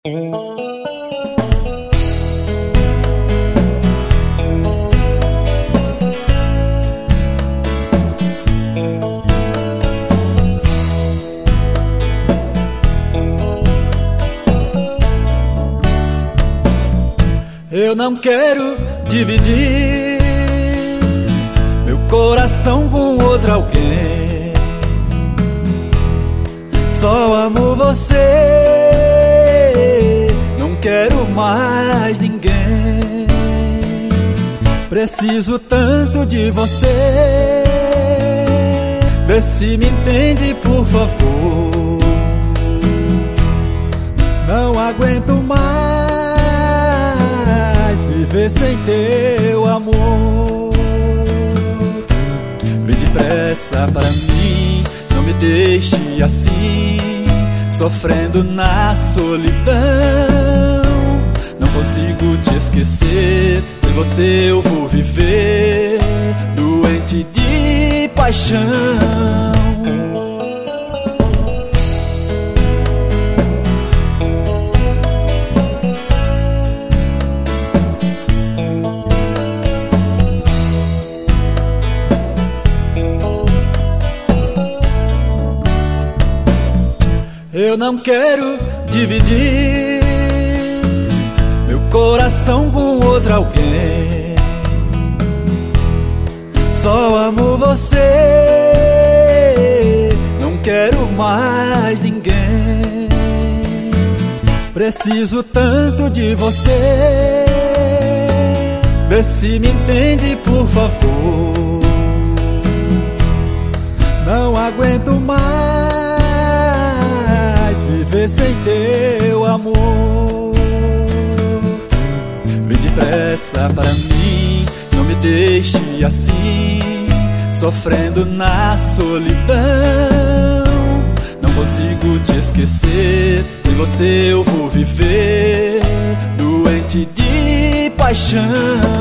Eu não quero dividir meu coração com outro alguém. Só amo você, não quero mais ninguém. Preciso tanto de você, vê se me entende, por favor. Não aguento mais viver sem teu amor. Vem depressa pra mim, não me deixe assim, sofrendo na solidão. Não consigo te esquecer, sem você eu vou viver doente de paixão. Eu não quero dividir meu coração com outro alguém. Só amo você, não quero mais ninguém. Preciso tanto de você, vê se me entende, por favor. Não aguento mais viver sem teu amor. Vem depressa pra mim, não me deixe assim, sofrendo na solidão. Não consigo te esquecer, sem você eu vou viver doente de paixão.